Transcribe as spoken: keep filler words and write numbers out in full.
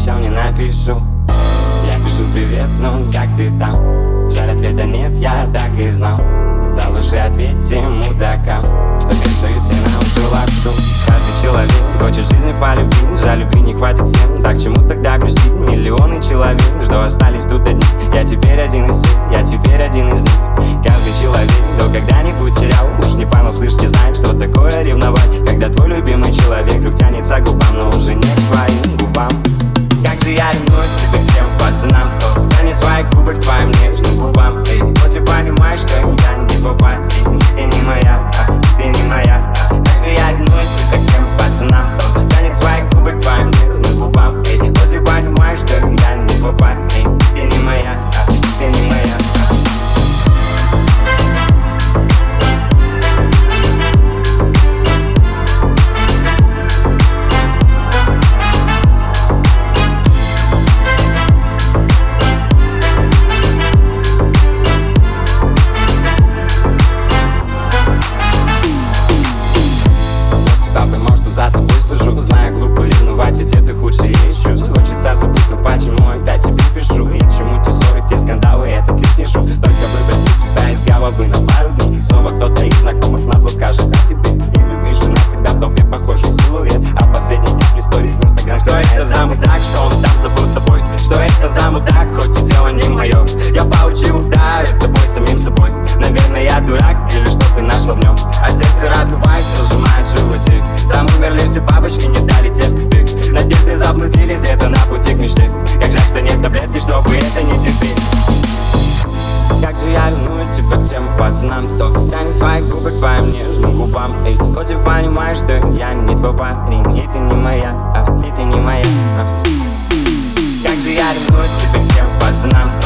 обещал, не напишу. Я пишу привет, ну как ты там? Жаль, ответа нет, я так и знал. Да лучше ответим мудакам, что пишите нам дурачку. Каждый человек хочет жизни по любви, жаль, любви не хватит всем. Так чему тогда грустить? Миллионы человек, что остались тут одни. Я теперь один из всех, я теперь один из них. Каждый человек, кто когда-нибудь терял, уж не понаслышке знает, что такое ревновать. Когда твой любимый человек вдруг тянется к губам, но уже не к твоим губам. Как же я ревную тебя к тем пацанам, кто тянет свои губы к твоим нежным губам. Эй, вот ты понимаешь, что я не бываю. Ты не моя, а, ты не моя, а. Как же я ревную тебя к тем пацанам, кто тянет свои губы к твоим нежным губам. Эй, вот ты понимаешь, что я не бываю. Эй, ты не моя, а, ты не моя, а. Знаю, глупо ревновать, ведь это худшее из чувств. Хочется забыть, но почему опять тебе пишу? И к чему те ссоры, те скандалы, этот лишний шум. Только выбросить тебя из головы на пару дней. Снова кто-то из знакомых назло скажет о тебе. Или вижу на тебя в толпе похожий силуэт. А последний капли сторис в инстаграм. Что это за мудак, что он там забыл с тобой? Что это за мудак, хоть и дело не мое. Я получил удар, тобой самим собой. Наверное, я дурак, или что ты нашла в нем. А сердце разбивается, сжимает животик. Там умерли все бабочки, не дали те в тупик. Надежды заблудились, это на пути к мечте. Как жаль, что нет таблетки, чтобы это не терпеть. Как же я ревную тебя к тем пацанам, кто тянет свои губы к твоим нежным губам. Эй, хоть и понимаешь, что я не твой парень. И ты не моя, а и ты не моя, а. Как же я ревную тебя к тем пацанам,